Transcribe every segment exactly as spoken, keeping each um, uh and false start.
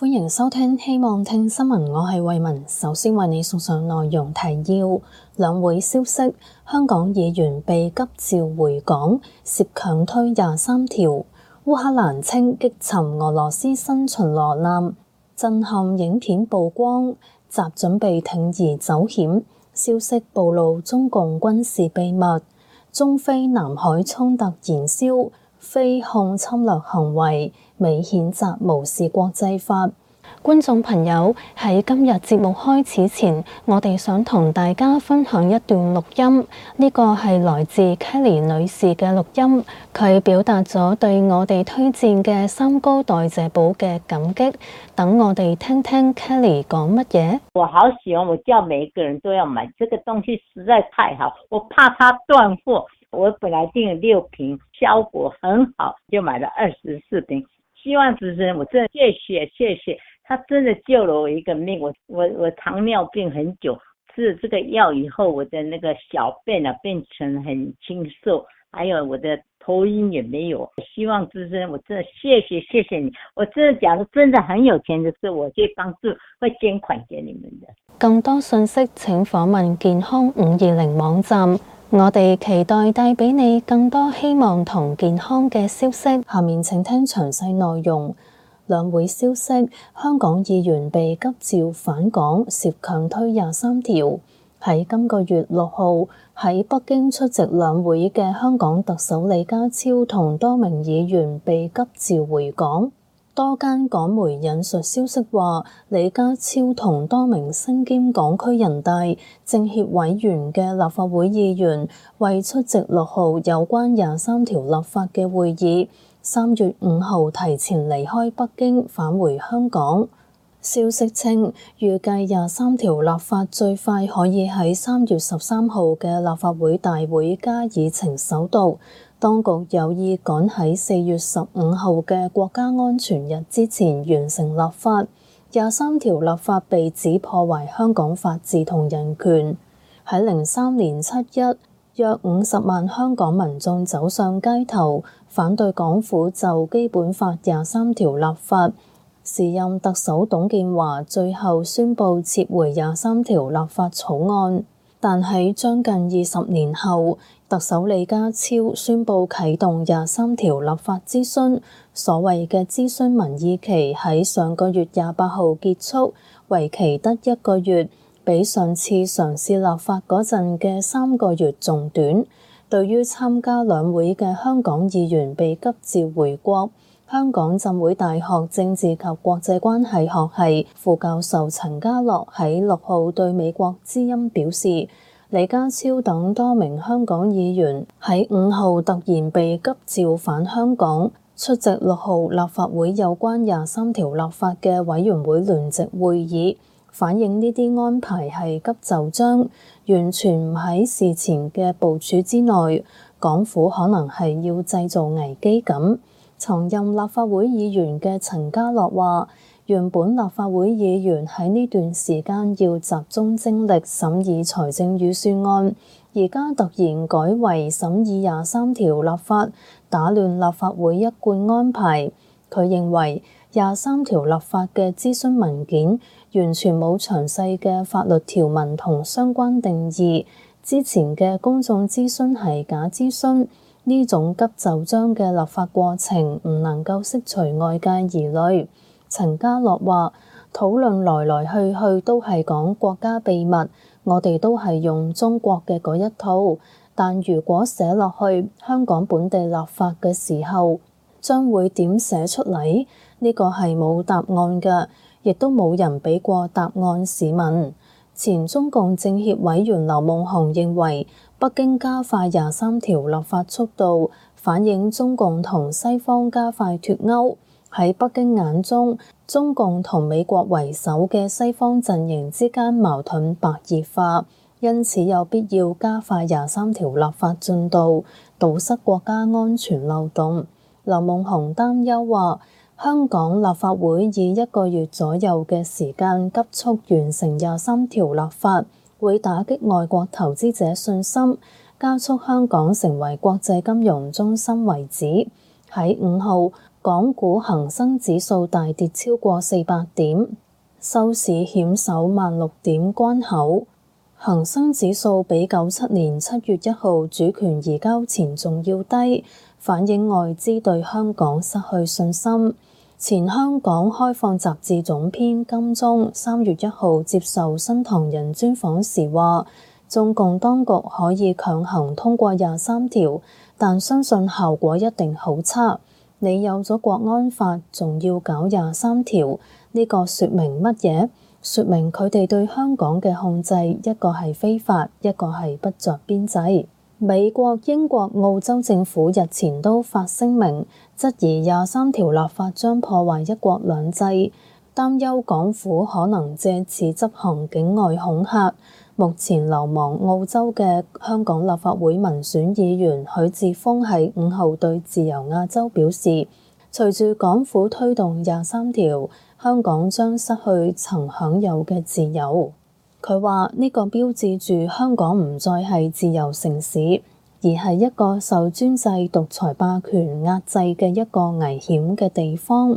歡迎收聽希望聽新聞，我係慧雯。首先為你送上內容提要：兩會消息，香港議員被急召回港，涉強推廿三條。烏克蘭稱擊沉俄羅斯新巡邏艦，震撼影片曝光，習準備鋌而走險。消息暴露中共軍事秘密，中菲南海衝突燃燒，菲控侵略行為，美譴責無視國際法。觀眾朋友，喺今日節目開始前，我哋想同大家分享一段錄音，呢個係來自 Kelly 女士嘅錄音，佢表達咗對我哋推薦嘅三高代謝寶嘅感激。等我哋聽聽 Kelly 講乜嘢。 我好喜歡，我叫每一個人都要買，這個東西實在太好，我怕它斷貨，我本來訂了六瓶，效果很好，就買了二十四瓶。希望主持人，我真的謝謝謝謝，他真的救了我一個命。我我我糖尿病很久，吃了這個藥以後，我的那個小便啊變成很清瘦，還有我的頭暈也沒有。希望主持人，我真的謝謝謝謝你，我真的假如真的很有錢的事，我會幫助會捐款給你們的。 更多信息請訪問健康五二零網站。我哋期待帶俾你更多希望同健康嘅消息。下面請聽詳細內容。兩會消息，香港議員被急召返港，涉強推廿三條。喺今個月六號喺北京出席兩會嘅香港特首李家超同多名議員被急召回港。多間港媒引述消息話，李家超同多名身兼港區人大政協委員嘅立法會議員為出席六號有關廿三條立法嘅會議，三月五號提前離開北京返回香港。消息稱，預計廿三條立法最快可以喺三月十三號嘅立法會大會加議程首讀。當局有意趕喺四月十五號嘅國家安全日之前完成立法。廿三條立法被指破壞香港法治同人權。喺零三年七一，約五十萬香港民眾走上街頭，反對港府就基本法廿三條立法。時任特首董建華最後宣布撤回廿三條立法草案。但喺將近二十年後，特首李家超宣布啟動廿三條立法諮詢，所謂嘅諮詢民意期喺上個月廿八號結束，為期得一個月，比上次嘗試立法嗰陣嘅三個月仲短。對於參加兩會嘅香港議員被急召回國，香港浸會大學政治及國際關係學系副教授陳家樂喺六號對美國之音表示，李家超等多名香港議員喺五號突然被急召返香港，出席六號立法會有關廿三條立法嘅委員會聯席會議，反映呢啲安排係急就章，完全唔喺事前嘅部署之內，港府可能係要製造危機感。曾任立法會議員嘅陳家樂話，原本立法會議員喺呢段時間要集中精力審議財政預算案，而家突然改為審議廿三條立法，打亂立法會一貫安排。佢認為廿三條立法嘅諮詢文件完全冇詳細嘅法律條文同相關定義，之前嘅公眾諮詢係假諮詢。呢種急就章嘅立法過程唔能夠釋除外界疑慮。陳家樂話：討論來來去去都係講國家秘密，我哋都係用中國嘅嗰一套。但如果寫落去香港本地立法嘅時候，將會點寫出嚟？呢個係冇答案嘅，亦都冇人俾過答案市民。前中共政協委員劉夢熊認為，北京加快廿三條立法速度，反映中共同西方加快脫鈎。喺北京眼中，中共同美國為首嘅西方陣營之間矛盾白熱化，因此有必要加快廿三條立法進度，堵塞國家安全漏洞。劉夢熊擔憂話，香港立法會以一個月左右嘅時間急速完成廿三條立法，會打擊外國投資者信心，加速香港成為國際金融中心為止。喺五號， 港股恒生指數大跌超過四百點，收市險守萬六點關口。恒生指數比九七年七月一號主權移交前仲要低，反映外資對香港失去信心。前香港開放雜誌總編金鐘三月一號接受新唐人專訪時話，中共當局可以強行通過廿三條，但相信效果一定好差。你有咗國安法，仲要搞廿三條，呢個說明乜嘢？說明佢哋對香港嘅控制，一個係非法，一個係不着邊際。美國、英國、澳洲政府日前都發聲明，質疑廿三條立法將破壞一國兩制，擔憂港府可能借此執行境外恐嚇。目前流亡澳洲嘅香港立法會民選議員許智峯喺五號對自由亞洲表示，隨住港府推動廿三條，香港將失去曾享有嘅自由。佢話呢個標誌住香港唔再係自由城市，而係一個受專制獨裁霸權壓制嘅一個危險嘅地方。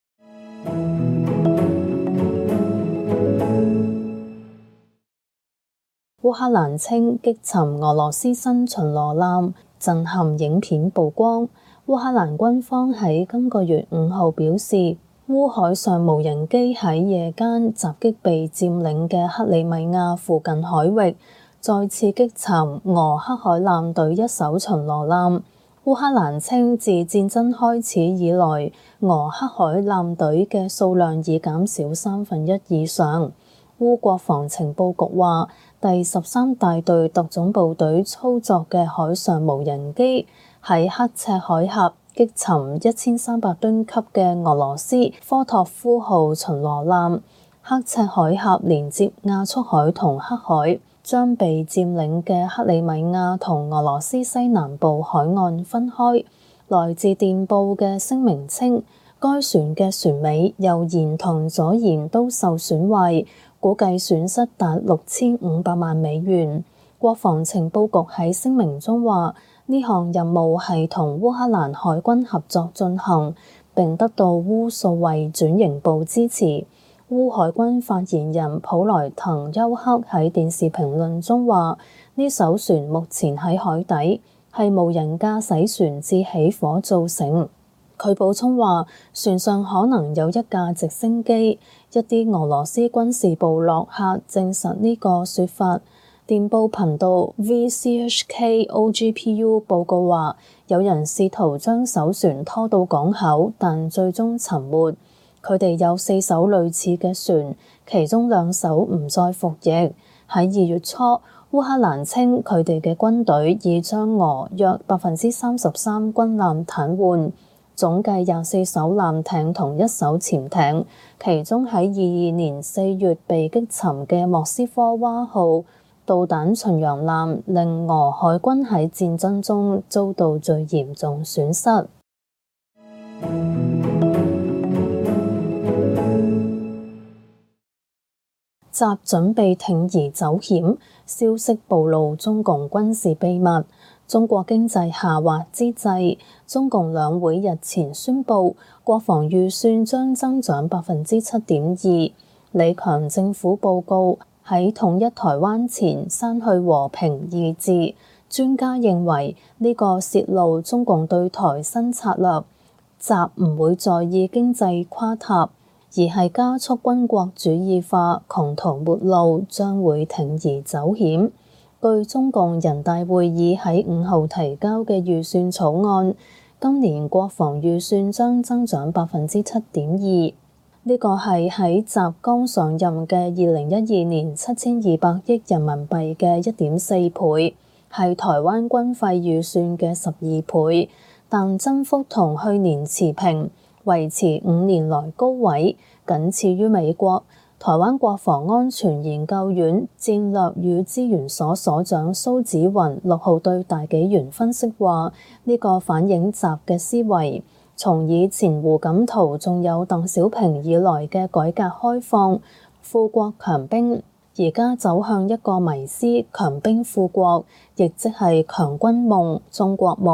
烏克蘭稱擊沉俄羅斯新巡邏艦，震撼影片曝光。烏克蘭軍方喺今個月五號表示，烏海上無人機喺夜間襲擊被佔領嘅克里米亞附近海域，再次擊沉俄黑海艦隊一艘巡邏艦。烏克蘭稱自戰爭開始以來，俄黑海艦隊嘅數量已減少三分一以上。烏國防情報局話，第十三大隊特種部隊操作嘅海上無人機喺刻赤海峽擊沉一千三百噸級嘅俄羅斯科托夫號巡邏艦。刻赤海峽連接亞速海同黑海，將被佔領嘅克里米亞同俄羅斯西南部海岸分開。來自電報嘅聲明稱，該船嘅船尾、右舷同左舷都受損壞，估計損失達六千五百萬美元。國防情報局喺聲明中話，呢項任務係同烏克蘭海軍合作進行，並得到烏數位轉型部支持。烏海軍發言人普萊滕丘克喺電視評論中話，呢艘船目前喺海底，係無人駕駛船致起火造成。佢補充話，船上可能有一架直升機。一啲俄羅斯軍事部落客證實呢個說法。電報頻道 V C H K O G P U 報告話，有人試圖將艘船拖到港口，但最終沉沒。佢哋有四艘類似嘅船，其中兩艘唔再服役。喺二月初，烏克蘭稱佢哋嘅軍隊已將俄約百分之三十三軍艦癱瘓，總計廿四艘艦艇同一艘潛艇，其中喺二二年四月被擊沉嘅莫斯科娃號導彈巡洋艦，令俄海軍喺戰爭中遭到最嚴重損失。習準備鋌而走險，消息暴露中共軍事秘密。中國經濟下滑之際，中共兩會日前宣布，國防預算將增長百分之七點二。李強政府報告喺統一台灣前刪去和平二字，專家認為呢個洩露中共對台新策略。習唔會在意經濟垮塌，而係加速軍國主義化，窮途末路，將會鋌而走險。據中共人大會議喺五號提交嘅預算草案，今年國防預算將增長百分之七點二，呢個係喺習剛上任嘅二零一二年七千二百億人民幣嘅一點四倍，係台灣軍費預算嘅十二倍，但增幅同去年持平，維持五年來高位，僅次於美國。台灣國防安全研究院戰略與資源所所長蘇紫雲六號對大紀元分析話，呢、這個反映習嘅思維，從以前胡錦濤仲有鄧小平以來嘅改革開放、富國強兵，而家走向一個迷思強兵富國，亦即係強軍夢、中國夢。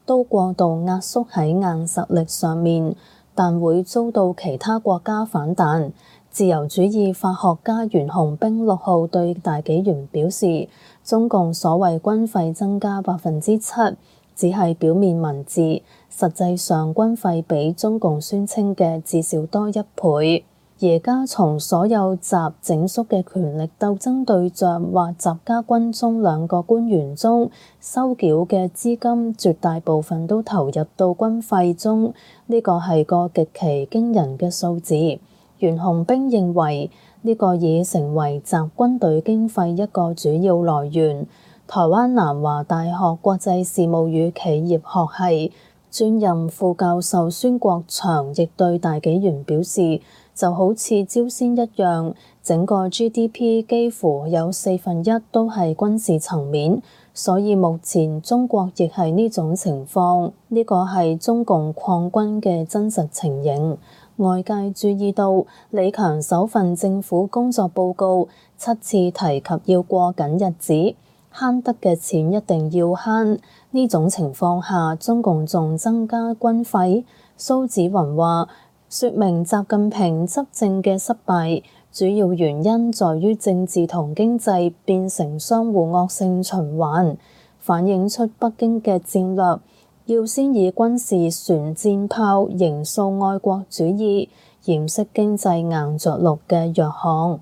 都過度壓縮喺硬實力上面，但會遭到其他國家反彈。自由主義法學家袁紅冰六號對大紀元表示，中共所謂軍費增加百分之七，只係表面文字，實際上軍費比中共宣稱嘅至少多一倍。耶加從所有集整肅嘅權力鬥爭對象或習家軍中兩個官員中收繳嘅資金，絕大部分都投入到軍費中，呢個係個極其驚人嘅數字。袁紅冰認為呢個已成為習軍隊經費一個主要來源。台灣南華大學國際事務與企業學系專任副教授孫國祥亦對大紀元表示，就好似朝鮮一樣，整個 G D P 幾乎有四分一都係軍事層面，所以目前中國亦係呢種情況，呢個係中共擴軍嘅真實情形。外界注意到李強首份政府工作報告七次提及要過緊日子，慳得嘅錢一定要慳。呢種情況下，中共仲增加軍費。蘇紫雲話，說明習近平執政嘅失敗，主要原因在於政治同經濟變成相互惡性循環，反映出北京嘅戰略要先以軍事船戰炮營塑愛國主義，掩飾經濟硬着陸嘅弱項。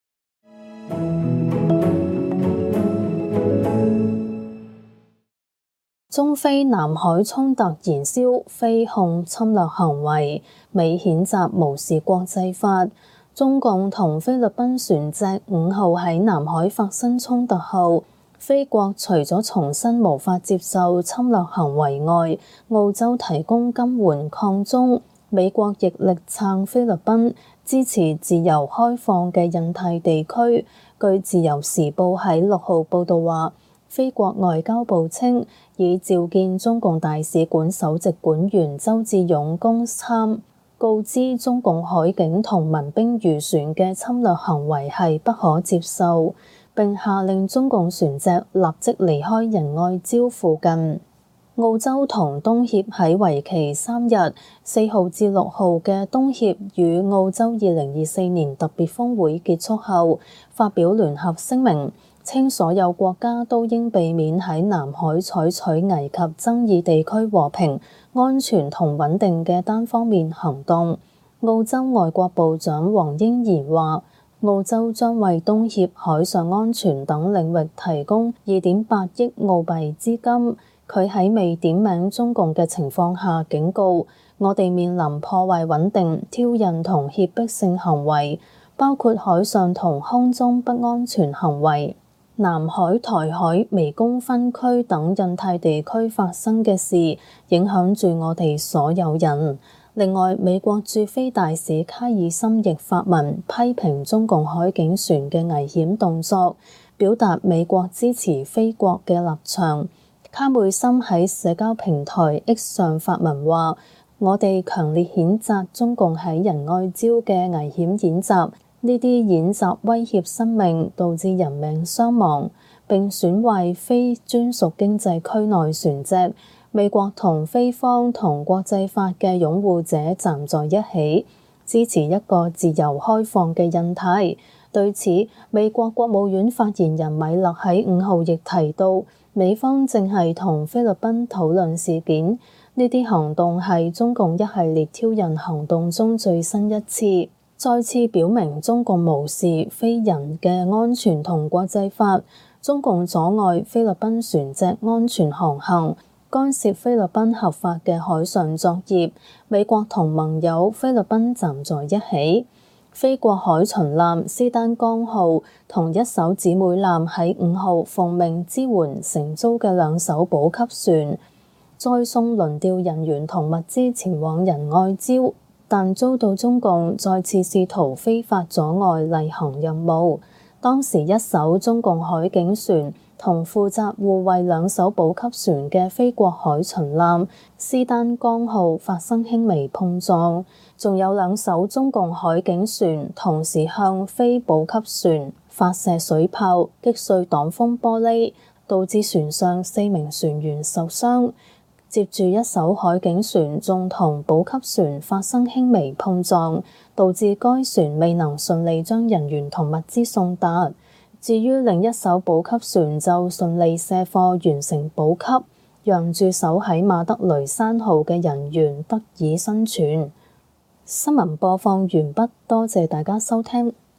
中菲南海衝突燃燒，菲控侵略行為，美譴責無視國際法。中共同菲律賓船隻五號喺南海發生衝突後，菲國除咗重申無法接受侵略行為外，澳洲提供金援抗中，美國亦力撐菲律賓，支持自由開放嘅印太地區。據自由時報喺六號報導話，菲國外交部稱已召見中共大使館首席館員周志勇公參，告知中共海警同民兵漁船嘅侵略行為係不可接受，並下令中共船隻立即離開仁愛礁附近。澳洲同東協喺為期三日四號至六號嘅東協與澳洲二零二四年特別峰會結束後，發表聯合聲明，稱所有國家都應避免喺南海採取危及爭議地區和平、安全同穩定嘅單方面行動。澳洲外國部長黃英賢話，澳洲將為東協海上安全等領域提供二點八億澳幣資金。佢喺未點名中共嘅情況下警告，我哋面臨破壞穩定、挑釁同脅迫性行為，包括海上同空中不安全行為。南海、台海、湄公分區等印太地區發生嘅事，影響住我哋所有人。另外，美國駐菲大使卡爾森亦發文批評中共海警船嘅危險動作，表達美國支持菲國嘅立場。卡梅森喺社交平台 X 上發文話，我哋強烈譴責中共喺仁愛礁嘅危險演習，呢啲演習威脅生命，導致人命傷亡，並損壞非專屬經濟區內船隻。美國同菲方同國際法嘅擁護者站在一起，支持一個自由開放嘅印太。對此，美國國務院發言人米勒喺五號亦提到，美方正係同菲律賓討論事件，呢啲行動係中共一系列挑釁行動中最新一次，再次表明中共無視菲人嘅安全同國際法，中共阻礙菲律賓船隻安全航行，干涉菲律賓合法嘅海上作業。美國同盟友菲律賓站在一起。菲國海巡艦斯丹江號同一艘姊妹艦喺五號奉命支援承租嘅兩艘補給船，載送輪調人員同物資前往仁愛礁，但遭到中共再次試圖非法阻礙例行任務。當時一艘中共海警船同負責護衛兩艘補給船嘅菲國海巡艦斯丹江號發生輕微碰撞，仲有兩艘中共海警船同時向菲補給船發射水炮，擊碎擋風玻璃，導致船上四名船員受傷。 接住一艘海警船仲同補給船發生輕微碰撞，導致該船未能順利將人員同物資送達。至於另一艘補給船就順利卸貨完成補給，讓駐守喺馬德雷山號嘅人員得以生存。新聞播放完畢，多謝大家收聽。